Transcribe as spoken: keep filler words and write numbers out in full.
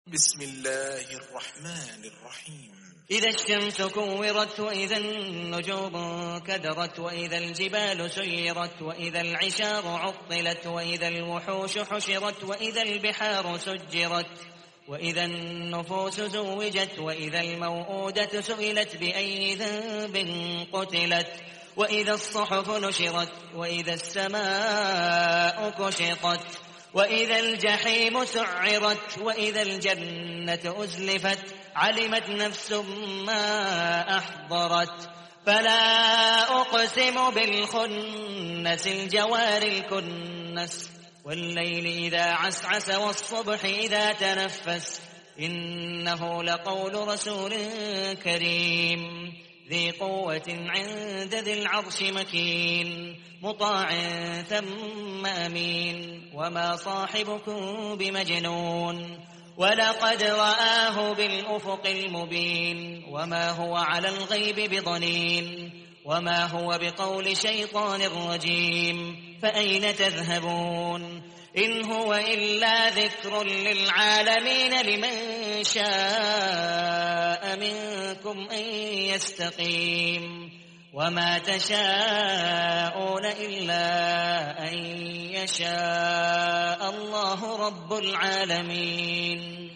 بسم الله الرحمن الرحيم. إذا الشمس كورت وإذا النجوم كدرت وإذا الجبال سيرت وإذا العشار عطلت وإذا الوحوش حشرت وإذا البحار سجرت وإذا النفوس زوجت وإذا الموءودة سئلت بأي ذنب قتلت وإذا الصحف نشرت وإذا السماء كشطت وإذا الجحيم سعرت وإذا الجنة أزلفت علمت نفس ما أحضرت فلا أقسم بالخنس الجوار الكنس والليل إذا عسعس والصبح إذا تنفس إنه لقول رسول كريم ذي قوة عند ذي العرش مكين مطاع ثم أمين وما صاحبكم بمجنون ولقد رآه بالأفق المبين وما هو على الغيب بضنين وما هو بقول شيطان رجيم فأين تذهبون إن هو إلا ذكر للعالمين لمن شاء منكم أن يستقيم وما تشاءون إلا أن يشاء الله رب العالمين.